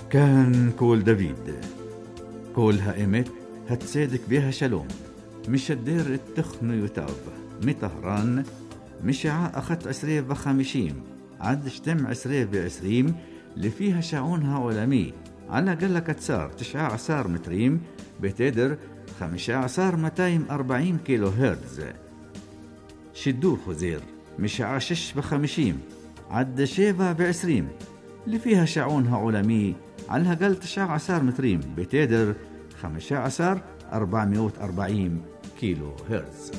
كان كول دافيد كول هائمت هتصادق بها شلوم مش الدير التخن يتاب مطهران مشاع أخت 20 عد شتم 20 اللي فيها شعونها علمي على قلة كتسار 19 متريم بتدر 15,240 كيلو هرتز. شدور خزير مشاع 56 عد 27 اللي فيها شعونها علمي على قل 19 متريم بتدر 15,440 كيلو هرتز.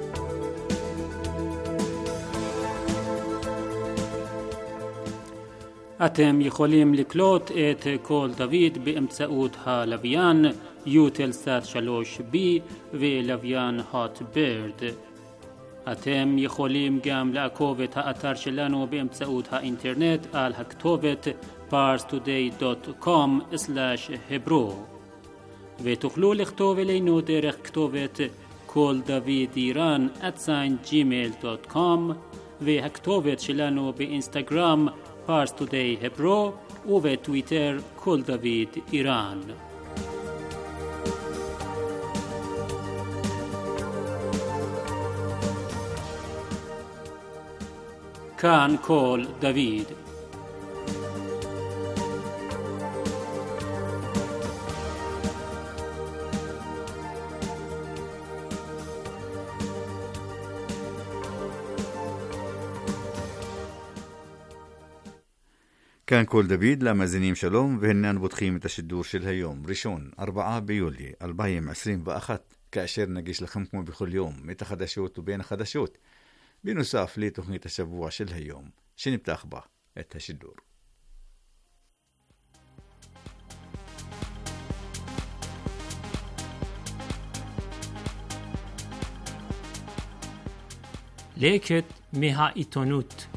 אתם יכולים לקלוט את קול דוד באמצעות הלוויין יוטלסאט 3B ולוויין הוט בירד. אתם יכולים גם לעקוב את האתר שלנו באמצעות האינטרנט על הכתובת parstoday.com/hebro ותוכלו לכתוב אלינו דרך כתובת קול דוד איראן @gmail.com והכתובת שלנו באינסטגרם parstoday hebro ובטוויטר קול דוד איראן. כאן קול דוד. كان كول دافيد למאזינים שלום והנן בוטחים את השידור של היום ראשון 4 ביולי 2021 כאשר נגיש לכם כמו בכל יום את החדשות ובין החדשות בנוסף לתוכנית השבוע של היום שנפתח בה את השידור. לקט מהעיתונות.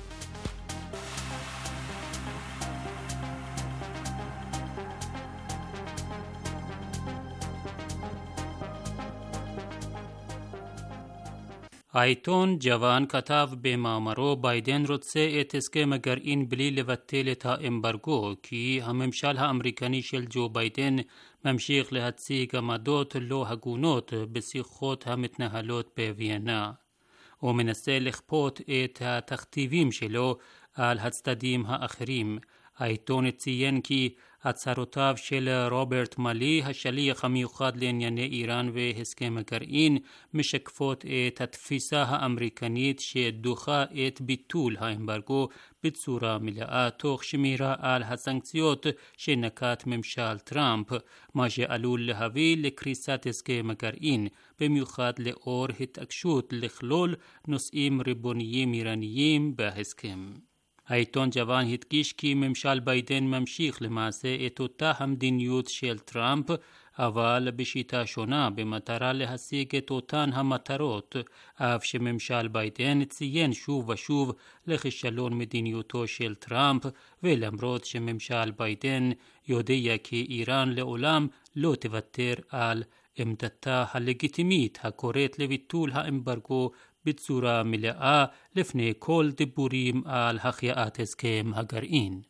העיתון ג'וואן כתב במאמרו ביידן רוצה את הסכם הגרעין בלי לבטל את האמברגו כי הממשל האמריקני של ג'ו ביידן ממשיך להציג עמדות לא הגונות בשיחות המתנהלות בוויינה. הוא מנסה לכפות את התכתיבים שלו על הצדדים האחרים. העיתון ציין כי הצהרותיו של רוברט מאלי, השליח המיוחד לענייני איראן והסכם הגרעין, משקפות את התפיסה האמריקנית שדוחה את ביטול האמברגו בצורה מלאה תוך שמירה על הסנקציות שנקט ממשל טראמפ, מה שעלול להביא לקריסת הסכם הגרעין, במיוחד לאור התעקשות לכלול נושאים ריבוניים איראניים בהסכם. העיתון ג'וואן הדגיש כי ממשל ביידן ממשיך למעשה את אותה המדיניות של טראמפ, אבל בשיטה שונה במטרה להשיג את אותן המטרות, אף שממשל ביידן ציין שוב ושוב לכישלון מדיניותו של טראמפ, ולמרות שממשל ביידן יודע כי איראן לעולם לא תוותר על עמדתה הלגיטימית הקוראת לביטול האמברגו בצורה מלאה לפני כל דיבורים על החייאת הסכם הגרעין.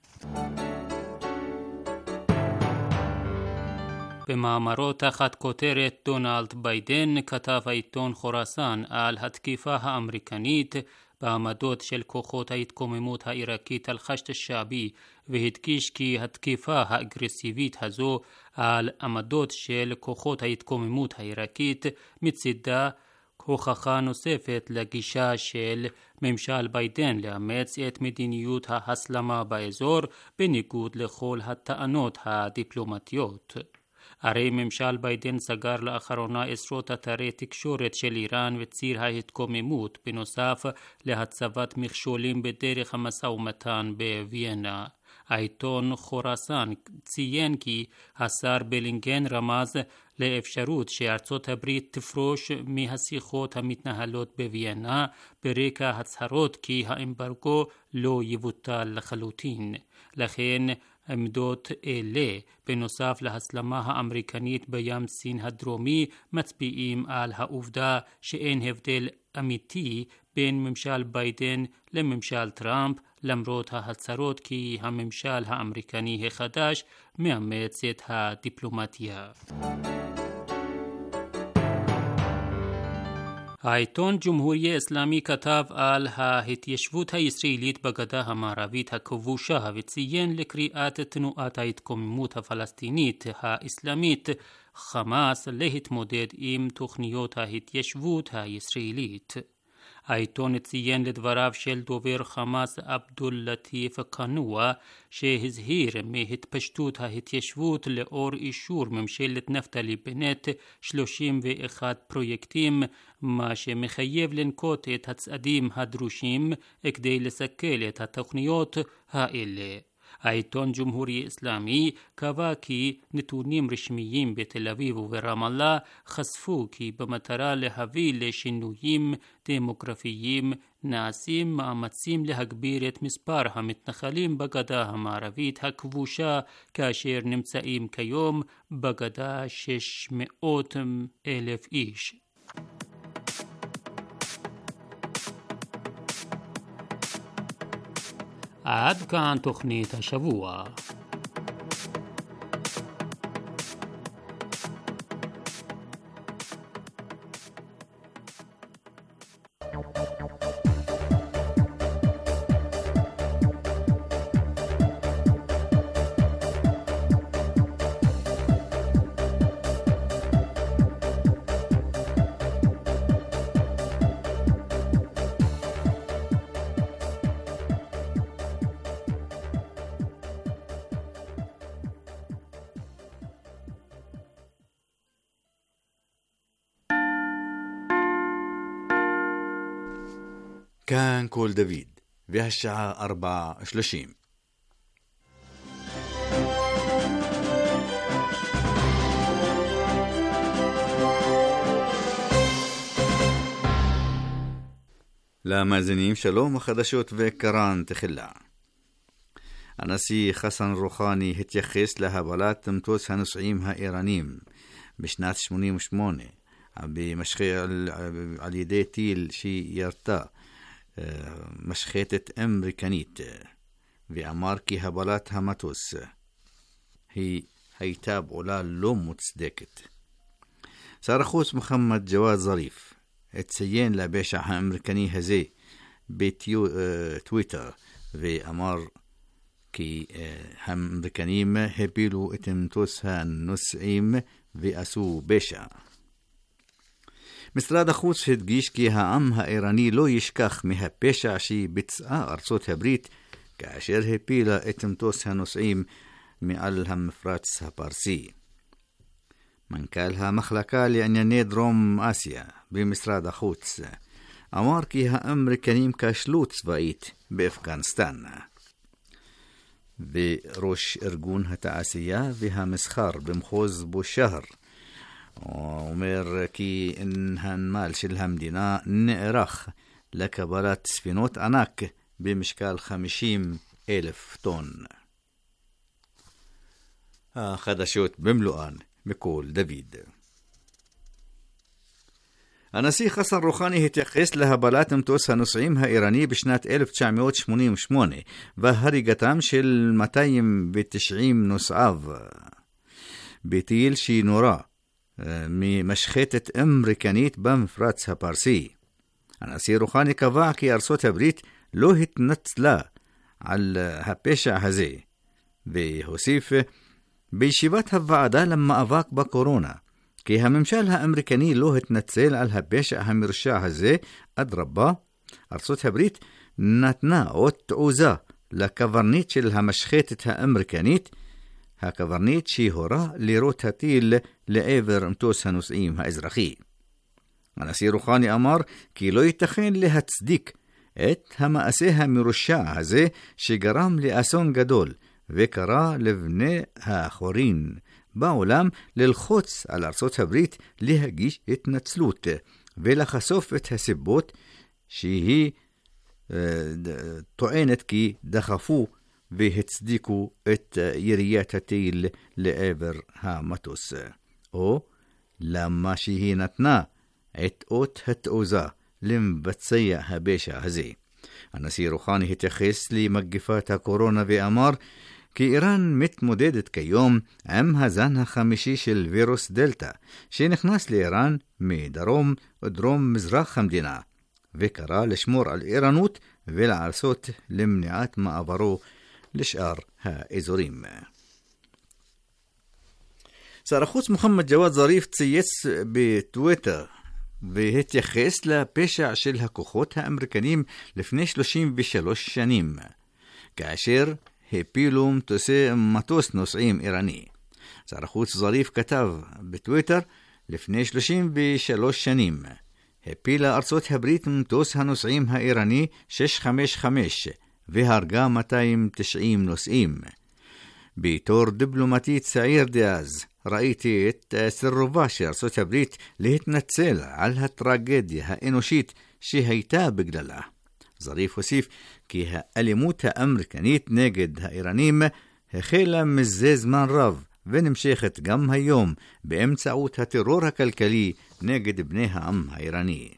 במאמרו תחת כותרת דונלד ביידן כתב העיתון חורסן על התקיפה האמריקנית בעמדות של כוחות ההתקוממות העיראקית אל-חשד א-שעבי, והדגיש כי התקיפה האגרסיבית הזו על עמדות של כוחות ההתקוממות העיראקית מצידה הוכחה נוספת לגישה של ממשל ביידן לאמץ את מדיניות ההסלמה באזור בניגוד לכל הטענות הדיפלומטיות. הרי ממשל ביידן סגר לאחרונה עשרות אתרי תקשורת של איראן וציר ההתקוממות בנוסף להצבת מכשולים בדרך המשא ומתן בוויינה. העיתון חורסן ציין כי השר בלינקן רמז לאפשרות שארצות הברית תפרוש מהשיחות המתנהלות בוויינה ברקע הצהרות כי האמברגו לא יבוטל לחלוטין. לכן עמדות אלה בנוסף להסלמה האמריקנית בים סין הדרומי מצביעים על העובדה שאין הבדל אמיתי בין ממשל ביידן לממשל טראמפ, למרות ההצהרות כי הממשל האמריקני החדש מאמץ את הדיפלומטיה. העיתון ג'ומהוריה אסלאמי כתב על ההתיישבות הישראלית בגדה המערבית הכבושה וציין לקריאת תנועת ההתקוממות הפלסטינית האסלאמית חמאס להתמודד עם תוכניות ההתיישבות הישראלית. העיתון ציין לדבריו של דובר חמאס עבדול לטיף קנוע שהזהיר מהתפשטות ההתיישבות לאור אישור ממשלת נפתלי בנט 31 פרויקטים, מה שמחייב לנקוט את הצעדים הדרושים כדי לסכל את התוכניות האלה. העיתון ג'ומהורי אסלאמי קבע כי נתונים רשמיים בתל אביב וברמאללה חשפו כי במטרה להביא לשינויים דמוגרפיים נעשים מאמצים להגביר את מספר המתנחלים בגדה המערבית הכבושה, כאשר נמצאים כיום בגדה 600,000 איש. עד כאן תוכנית השבוע. כאן קול דוד, והשעה 4:30. למאזינים שלום, החדשות וקראן תחילה. הנשיא חסן רוחני התייחס להבלת מטוס הנוסעים האיראנים בשנת 88 במשחל על ידי טיל שירתה משחטת אמריקנית, ואמר כי הבלת המטוס היא הייתה פעולה לא מוצדקת. שר החוץ מוחמד ג'וואד זריף הציין לפשע האמריקני הזה בטוויטר, ואמר כי האמריקנים הפילו את מטוס הנוסעים ועשו פשע. משרד החוץ הדגיש כי העם האיראני לא ישכח מהפשע שביצעה ארצות הברית כאשר הפילה את מטוס הנוסעים מעל המפרץ הפרסי. מנכ"ל המחלקה לענייני דרום אסיה במשרד החוץ אמר כי האמריקנים כשלו צבאית באפגניסטן. וראש ארגון התעשייה והמסחר במחוז בושהר אומר כי הנמל של המדינה נערך לקבלת ספינות ענק במשקל 50,000 טון. החדשות במלואן מקול דוד. הנשיא חסן רוחני התייחס להבלת מטוס הנוסעים האיראני בשנת 1988 והריגתם של 290 נוסעיו בטיל שנורה ממשחטת אמריקנית במפרץ הפרסי. הנשיא רוחני קבע כי ארצות הברית לא התנצלה על הפשע הזה, והוסיף בישיבת הוועדה למאבק בקורונה כי הממשל האמריקני לא התנצל על הפשע המרשע הזה. אדרבה, ארצות הברית נתנה עוד תעוזה לקברניט של המשחטת האמריקנית, הקברניט שהורה לירות הטיל לעבר מטוס הנוסעים האזרחי. הנשיא רוחני אמר כי לא ייתכן להצדיק את המעשה המרושע הזה שגרם לאסון גדול, וקרא לבני החורין בעולם ללחוץ על ארצות הברית להגיש התנצלות ולחשוף את הסיבות שהיא טוענת כי דחפו והצדיקו את יריית הטיל לעבר המטוס, או למה שהיא נתנה את אות התעוזה למבצע הפשע הזה. הנשיא רוחאני התייחס למגפת הקורונה ואמר כי איראן מתמודדת כיום עם הזן החמישי של וירוס דלטה, שנכנס לאיראן מדרום ודרום מזרח המדינה, וקרא לשמור על ערנות ולעשות למניעת מעברו לשאר האזורים. שר החוץ מוחמד ג'וואד זריף צייץ בטוויטר והתייחס לפשע של הכוחות האמריקנים לפני 33 שנים, כאשר הפילו מטוס נוסעים איראני. שר החוץ זריף כתב בטוויטר, לפני 33 שנים הפילה ארצות הברית מטוס הנוסעים האיראני 655 והרגה 290 נוסעים. בתור דיפלומטי צעיר דאז ראיתי את סירובה של ארצות הברית להתנצל על הטרגדיה האנושית שהייתה בגללה. זריף הוסיף כי האלימות האמריקנית נגד האיראנים החלה מזה זמן רב ונמשכת גם היום באמצעות הטרור הכלכלי נגד בני העם האיראני.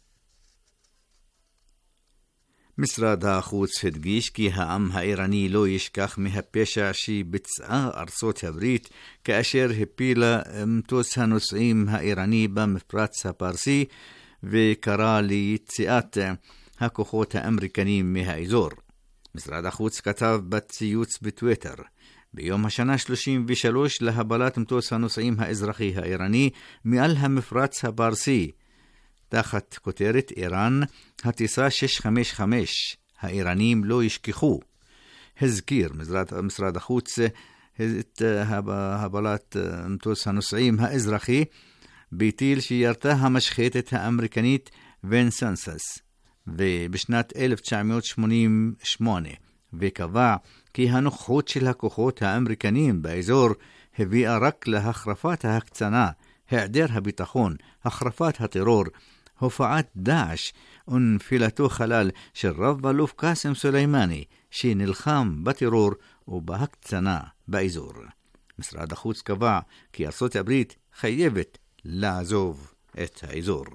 משרד החוץ הדגיש כי העם האיראני לא ישכח מהפשע שביצעה ארצות הברית כאשר הפילה מטוס הנוסעים האיראני במפרץ הפרסי וקרא ליציאת הכוחות האמריקנים מהאזור. משרד החוץ כתב בציוץ בטוויטר, ביום השנה 33 להפלת מטוס הנוסעים האזרחי האיראני מעל המפרץ הפרסי, תחת כותרת איראן, הטיסה 655, האיראנים לא ישכחו. הזכיר משרד החוץ את הפלת מטוס הנוסעים האזרחי בטיל שירתה המשחטת האמריקנית וינסנסס ובשנת 1988, וקבע כי הנוכחות של הכוחות האמריקנים באזור הביאה רק להחרפת ההקצנה, היעדר הביטחון, החרפת הטרור, הופעת דאעש ונפילתו חלל של רב אלוף קאסם סולימני שנלחם בטרור ובהקצנה באזור. משרד החוץ קבע כי ארצות הברית חייבת לעזוב את האזור.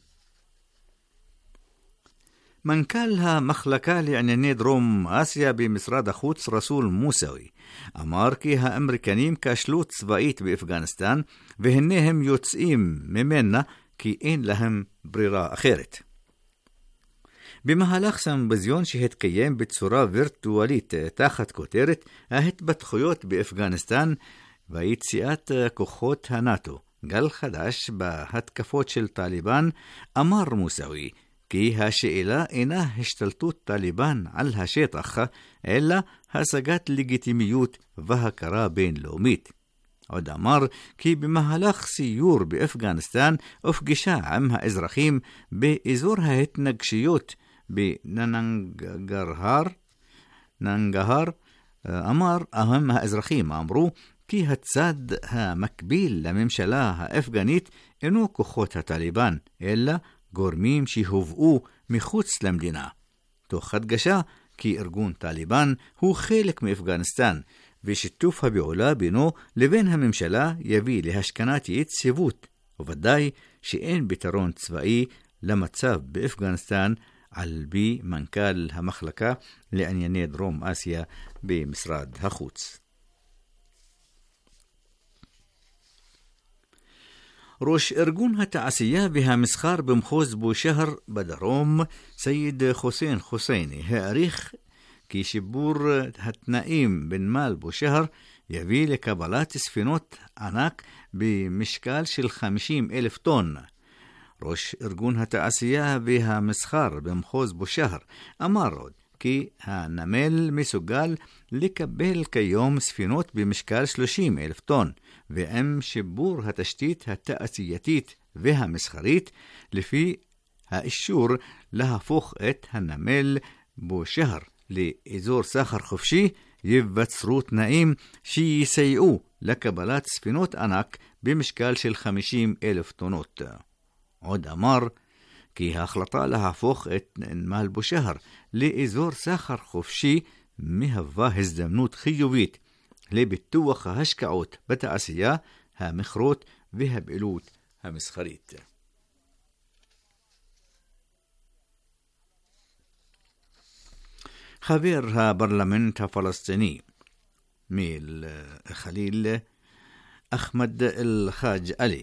מנכ"ל המחלקה לענייני דרום אסיה במשרד החוץ רסול מוסאווי אמר כי האמריקנים כשלו צבאית באפגניסטן והנה הם יוצאים ממנה כי אין להם ברירה אחרת. במהלך סימפוזיון שהתקיים בצורה וירטואלית תחת כותרת ההתפתחויות באפגניסטן ויציאת כוחות הנאטו, גל חדש בהתקפות של טליבן, אמר מוסאווי כי השאלה אינה השתלטות טליבן על השטח, אלא השגת לגיטימיות והכרה בינלאומית. עוד אמר כי במהלך סיור באפגניסטן ופגישה עם האזרחים באזור ההתנגשויות בננגהר, האזרחים אמרו כי הצד המקביל לממשלה האפגנית אינו כוחות הטליבן, אלא גורמים שהובאו מחוץ למדינה, תוך הדגשה כי ארגון טליבן הוא חלק מאפגניסטן, ושיתוף הפעולה בינו לבין הממשלה יביא להשכנת יציבות, וודאי שאין פתרון צבאי למצב באפגניסטן, על פי מנכ"ל המחלקה לענייני דרום אסיה במשרד החוץ. ראש ארגון התעשייה והמסחר במחוז בושהר בדרום, סייד חוסיין חוסייני, העריך כי שיפור התנאים בנמל בושהר יביא לקבלת ספינות ענק במשקל של 50,000 טון. ראש ארגון התעשייה והמסחר במחוז בושהר אמר עוד כי הנמל מסוגל לקבל כיום ספינות במשקל 30,000 טון, ועם שיפור התשתית התעשייתית והמסחרית לפי האישור להפוך את הנמל בושהר לאזור סחר חופשי, ייווצרו תנאים שיסייעו לקבלת ספינות ענק במשקל של 50,000 טונות. עוד אמר כי ההחלטה להפוך את נמל בושהר לאזור סחר חופשי מהווה הזדמנות חיובית לביטוח ההשקעות בתעשייה, המכרות והפעילות המסחרית. חבר הפרלמנט הפלסטיני מהחליל אחמד אל-חאג' עלי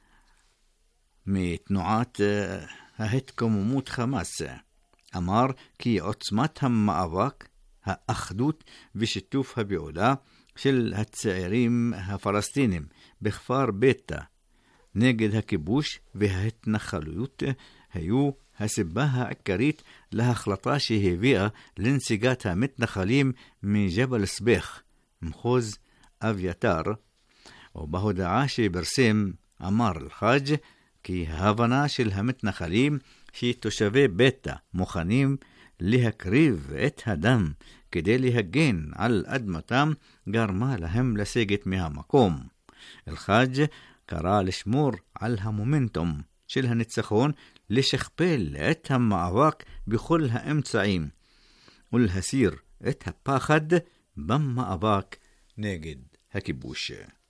מתנועת ההתקוממות חמאס אמר כי עוצמת המאבק, האחדות ושיתוף הפעולה של הצעירים הפלסטינים בכפר ביתה נגד הכיבוש וההתנחלויות היו הסיבה העיקרית להחלטה שהביאה לנסיגת המתנחלים מג'בל סבך, מחוז אביתר, ובהודעה שפרסם אמר אל-חאג' כי ההבנה של המתנחלים שתושבי ביתה מוכנים להקריב את הדם כדי להגן על אדמתם גרמה להם לסגת מהמקום. אל-חאג' קרא לשמור על המומנטום של הניצחון, לשכפל את המאבק בכל האמצעים ולהסיר את הפחד במאבק נגד הכיבוש.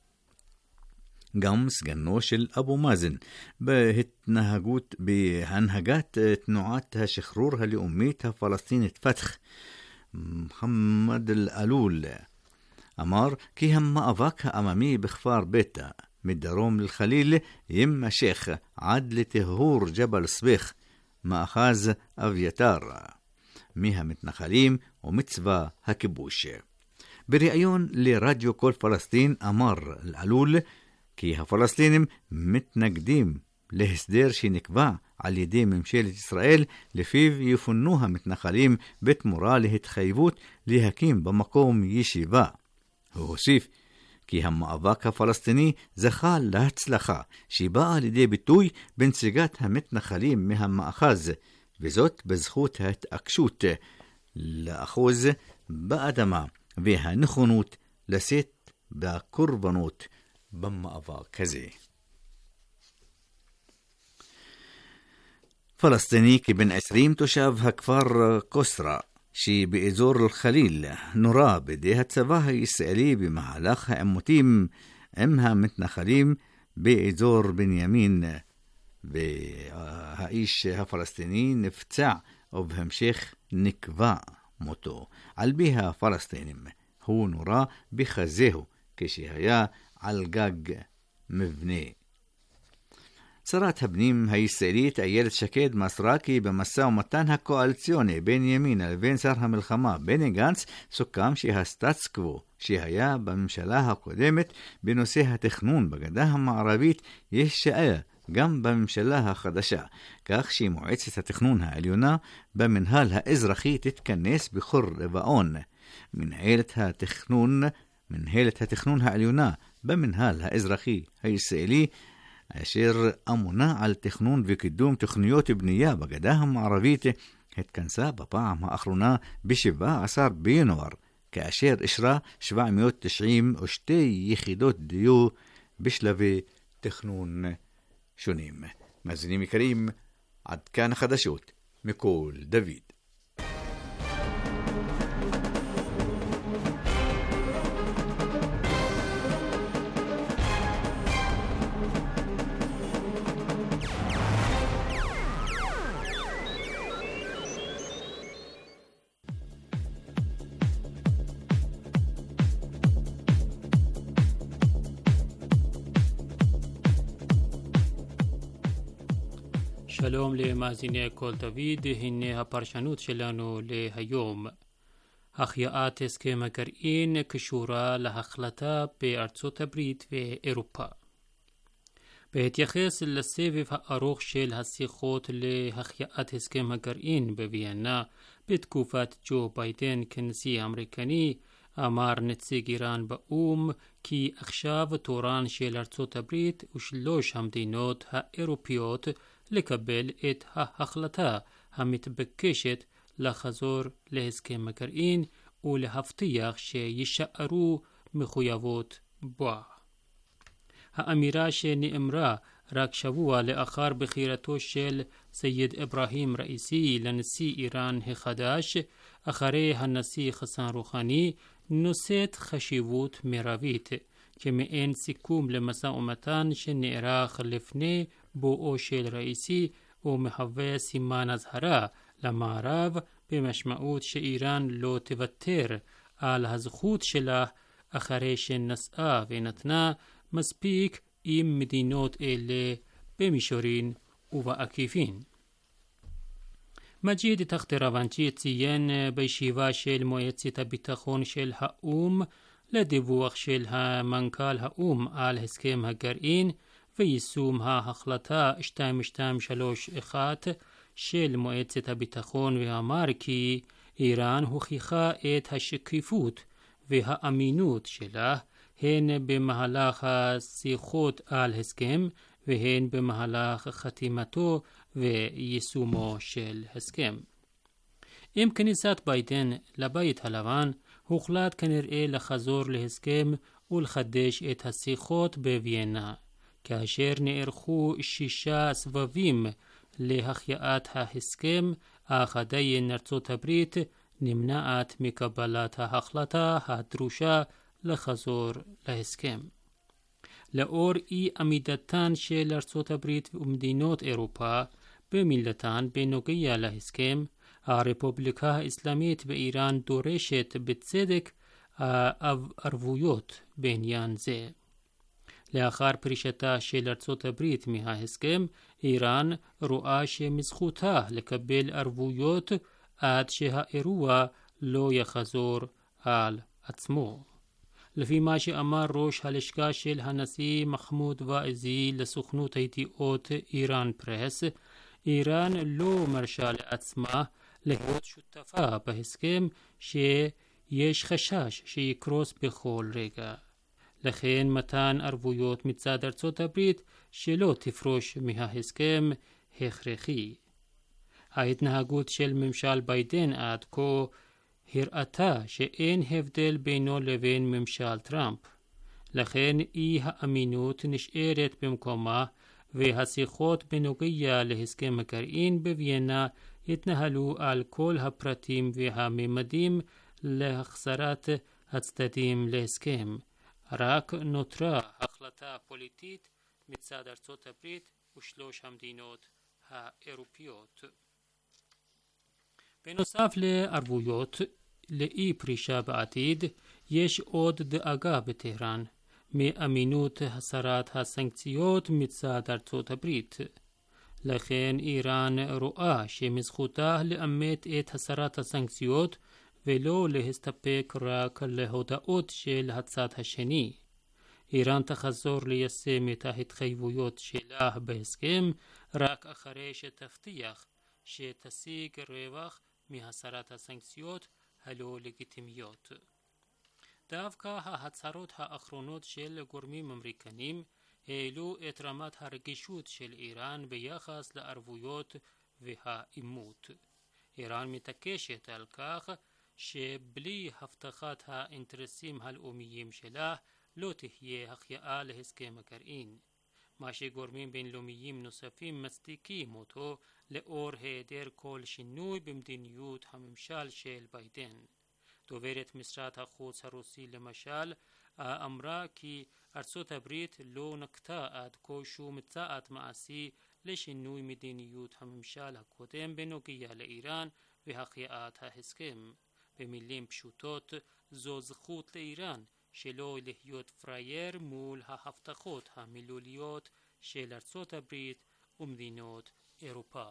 גם סגנו של אבו מאזן בהנהגת תנועת השחרור הלאומית הפלסטינית פתח, מוחמד אל-עלול, אמר כי המאבק העממי בכפר ביתה מדרום לחליל יימשך עד לטהור ג'בל סבך, מאחז אביתר, מהמתנחלים ומצבא הכיבוש. בריאיון לרדיו כל פלסטין אמר אל-עלול כי הפלסטינים מתנגדים להסדר שנקבע על ידי ממשלת ישראל, לפיו יפונו המתנחלים בתמורה להתחייבות להקים במקום ישיבה. הוא הוסיף כי המאבק הפלסטיני זכה להצלחה שבאה לידי ביטוי בנסיגת המתנחלים מהמאחז, וזאת בזכות ההתעקשות לאחוז באדמה והנכונות לשאת בקורבנות במאבק הזה. פלסטיני כבן 20 תושב הכפר קוסרה שבאזור אל-חליל נורה בידי הצבא הישראלי במהלך העימותים עם המתנחלים באזור בנימין, והאיש הפלסטיני נפצע ובהמשך נקבע מותו. על פי הפלסטינים הוא נורה בחזהו כשהיה על גג מבנה. שרת הפנים הישראלית איילת שקד מסרה כי במשא ומתן הקואליציוני בין ימינה לבין שר המלחמה בני גנץ סוכם שהסטטוס קוו שהיה בממשלה הקודמת בנושא התכנון בגדה המערבית יישאר גם בממשלה החדשה, כך שמועצת התכנון העליונה במנהל האזרחי תתכנס בכל רבעון. מנהלת התכנון העליונה במנהל האזרחי הישראלי אשר אמונה על תכנון וקידום תוכניות בנייה בגדה המערבית התכנסה בפעם האחרונה ב-17 בינואר, כאשר אישרה 792 יחידות דיור בשלבי תכנון שונים. מאזינים יקרים, עד כאן החדשות מכל דוד. שלום למאזיני כל דוד, הנה הפרשנות שלנו להיום. החייאת הסכם הגרעין קשורה להחלטה בארצות הברית ואירופה. בהתייחס לסבב הארוך של השיחות להחייאת הסכם הגרעין בוויינה בתקופת ג'ו ביידן כנשיא האמריקני, אמר נציג איראן באום כי עכשיו תורן של ארצות הברית ושלוש המדינות האירופיות לקבל את ההחלטה המתבקשת לחזור להסכם הגרעין ולהבטיח שישארו מחויבות בו. האמירה שנאמרה רק שבוע לאחר בחירתו של סייד אברהים ראיסי לנשיא איראן החדש אחרי הנשיא חסן רוחני נושאת חשיבות מרבית כמעין סיכום למשא ומתן שנערך לפני בואו של ראיסי ומהווה סימן אזהרה למערב במשמעות שאיראן לא תוותר על הזכות שלה אחרי שנסעה ונתנה מספיק עם מדינות אלה במישורין ובעקיפין. מג'יד תחתרוונצ'י ציין בישיבה של מועצת הביטחון של האו"ם לדיווח של מנכ"ל האו"ם על הסכם הגרעין ויישום ההחלטה 2231 של מועצת הביטחון ואמר כי איראן הוכיחה את השקיפות והאמינות שלה הן במהלך השיחות על הסכם והן במהלך חתימתו ויישומו של הסכם. עם כניסת ביידן לבית הלבן הוחלט כנראה לחזור להסכם ולחדש את השיחות בוויינה, כאשר נערכו 6 סבבים להחייאת ההסכם, אך עדיין ארצות הברית נמנעת מקבלת ההחלטה הדרושה לחזור להסכם. לאור אי עמידתן של ארצות הברית ומדינות אירופה במילתן בנוגע להסכם, הרפובליקה האסלאמית באיראן דורשת בצדק ערבויות בעניין זה. לאחר פרישתה של ארצות הברית מההסכם, איראן רואה שמזכותה לקבל ערבויות עד שהאירוע לא יחזור על עצמו. לפי מה שאמר ראש הלשכה של הנשיא מחמוד ועזי לסוכנות הידיעות איראן פרס, איראן לא מרשה לעצמה להיות שותפה בהסכם שיש חשש שיקרוס בכל רגע. לכן מתן ערבויות מצד ארצות הברית שלא תפרוש מההסכם הכרחי. ההתנהגות של ממשל ביידן עד כה הראתה שאין הבדל בינו לבין ממשל טראמפ. לכן אי האמינות נשארת במקומה והשיחות בנוגע להסכם הגרעין בוויינה התנהלו על כל הפרטים והממדים להחזרת הצדדים להסכם. רק נותרה החלטה פוליטית מצד ארצות הברית ושלוש המדינות האירופיות. בנוסף לערבויות לאי פרישה בעתיד, יש עוד דאגה בטהרן מאמינות הסרת הסנקציות מצד ארצות הברית. לכן איראן רואה שמזכותה לאמת את הסרת הסנקציות ולא להסתפק רק להודעות של הצד השני. איראן תחזור ליישם את ההתחייבויות שלה בהסכם רק אחרי שתבטיח שתשיג רווח מהסרת הסנקציות הלא לגיטימיות. דווקא ההצהרות האחרונות של גורמים אמריקנים העלו את רמת הרגישות של איראן ביחס לערבויות והאימות. איראן מתעקשת על כך שבלי הבטחת האינטרסים הלאומיים שלה לא תהיה החייאה להסכם הגרעין, מה שגורמים בינלאומיים נוספים מצדיקים אותו לאור היעדר כל שינוי במדיניות הממשל של ביידן. דוברת משרד החוץ הרוסי למשל אמרה כי ארצות הברית לא נקטה עד כה שום צעד מעשי לשינוי מדיניות הממשל הקודם בנוגע לאיראן והחייאת ההסכם. במילים פשוטות, זו זכות לאיראן שלא להיות פרייר מול ההבטחות המילוליות של ארצות הברית ומדינות אירופה.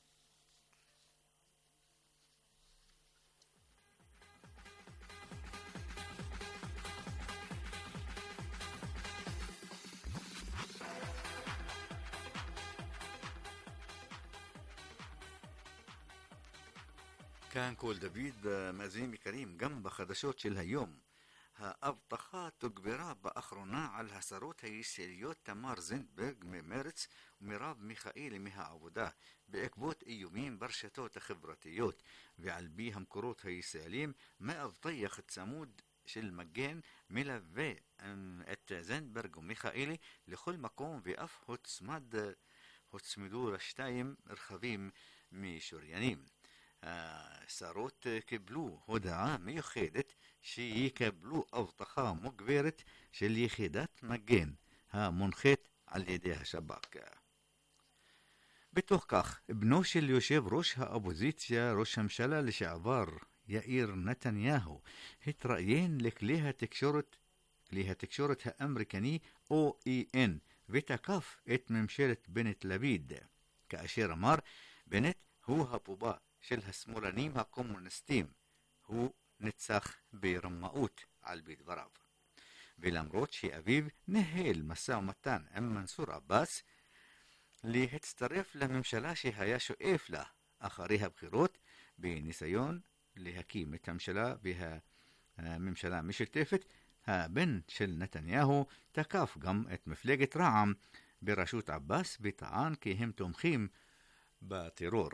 כאן כל דוד, מאזינים יקרים, גם בחדשות של היום. ההבטחה תוגברה באחרונה על השרות הישראליות תמר זנדברג ממרץ ומרב מיכאלי מהעבודה בעקבות איומים ברשתות החברתיות, ועל פי המקורות הישראלים מאבטח צמוד של מגן מלווה את זנדברג ומיכאלי לכל מקום, ואף הוצמדו לשתיים רכבים משוריינים. השרות קיבלו הודעה מיוחדת שיקבלו אבטחה מוגברת של יחידת מגן המונחית על ידי השב"כ. בתוך כך, בנו של יושב ראש האופוזיציה, ראש הממשלה לשעבר, יאיר נתניהו, התראיין לכלי התקשורת האמריקני OEN, ותקף את ממשלת בנט-לפיד, כאשר אמר, בנט הוא הבובה של השמאלנים הקומוניסטים, הוא ניצח ברמאות על בדבריו. ולמרות שאביו ניהל משא ומתן עם מנסור עבאס להצטרף לממשלה שהיה שואף לה אחרי הבחירות, בניסיון להקים את הממשלה והממשלה המשותפת, הבן של נתניהו תקף גם את מפלגת רע"מ בראשות עבאס וטען כי הם תומכים בטרור.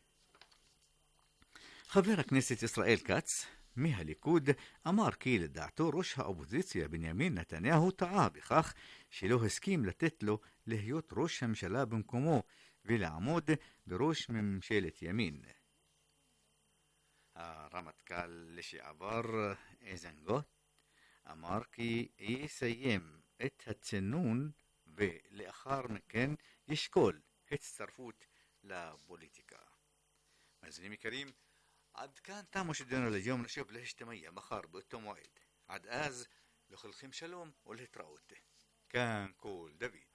חבר הכנסת ישראל כץ מהליכוד אמר כי לדעתו ראש האופוזיציה בנימין נתניהו טעה בכך שלא הסכים לתת לו להיות ראש הממשלה במקומו ולעמוד בראש ממשלת ימין. הרמטכ"ל לשעבר איזנקוט אמר כי יסיים את הצינון ולאחר מכן ישקול הצטרפות לפוליטיקה. מאזינים יקרים, עד כאן תמו שידורנו ליום, נשוב להשתמע מחר באותו מועד. עד אז לכולכם שלום ולהתראות. כאן כל דוד.